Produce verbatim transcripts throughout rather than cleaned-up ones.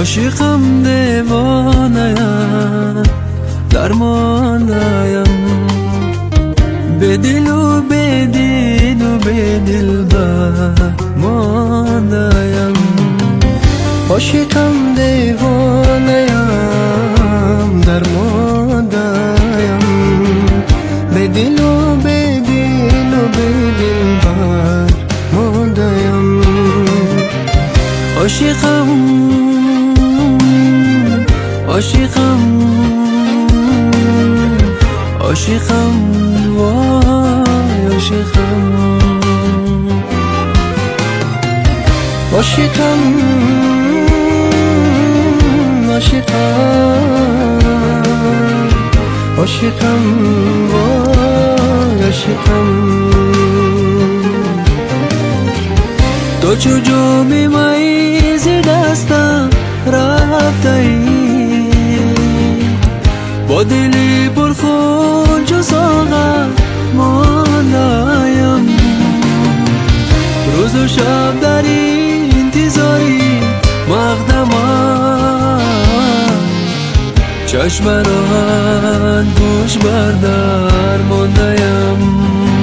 عاشقم دیوانه‌ام درمانه‌ام به دل و به دین و به دلبر مانده‌ام عاشقم دیوانه‌ام درمانده‌ام به دل و به دین و به دلبر مانده‌ام عاشقم عاشقم عاشقم وای عاشقم عاشقم عاشقم عاشقم وای عاشقم تو چو جام می ز دستم رفته ای با دلی پرخون چو ساغر مانده‌ام روز و شب در انتظاری مقدمم چشم راحت گوش بر در مانده‌ام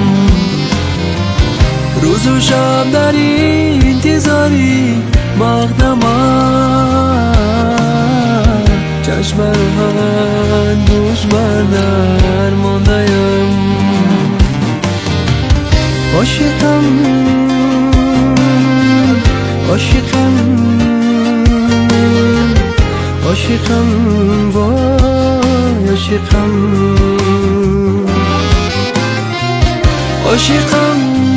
روز و شب در انتظاری مقدمم چشم راحت گوش بر در مانده‌ام عاشقم عاشقم عاشقم وای عاشقم عاشقم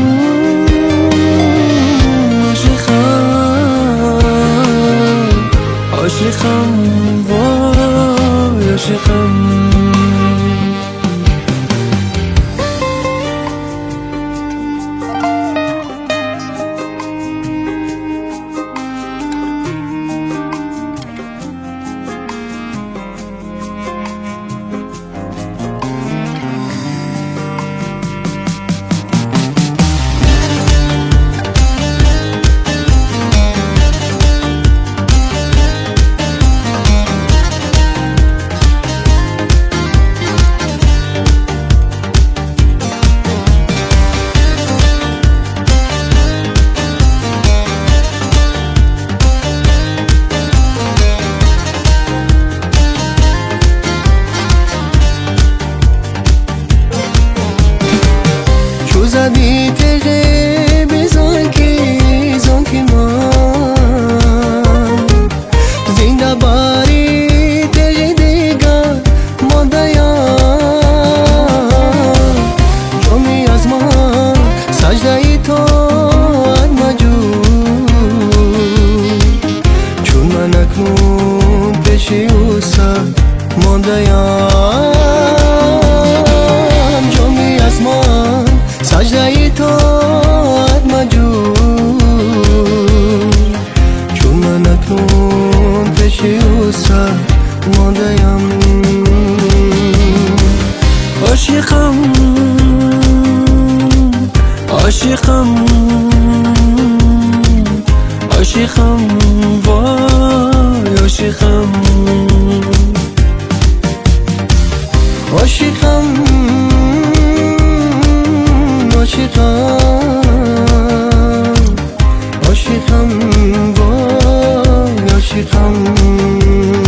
عاشقم وای عاشقم زدی تغه بزن که زن که من زنده باری تغه دیگر مانده‌ام جامی از من سجده ای تو مجود چون من اکنون پیش او سر مانده‌ام جامی از من سجده ای تو مجود چون من اکنون پیش او سر مانده‌ام عاشقم عاشقم عاشقم وای عاشقم عاشقم عاشقم عاشقم وای عاشقم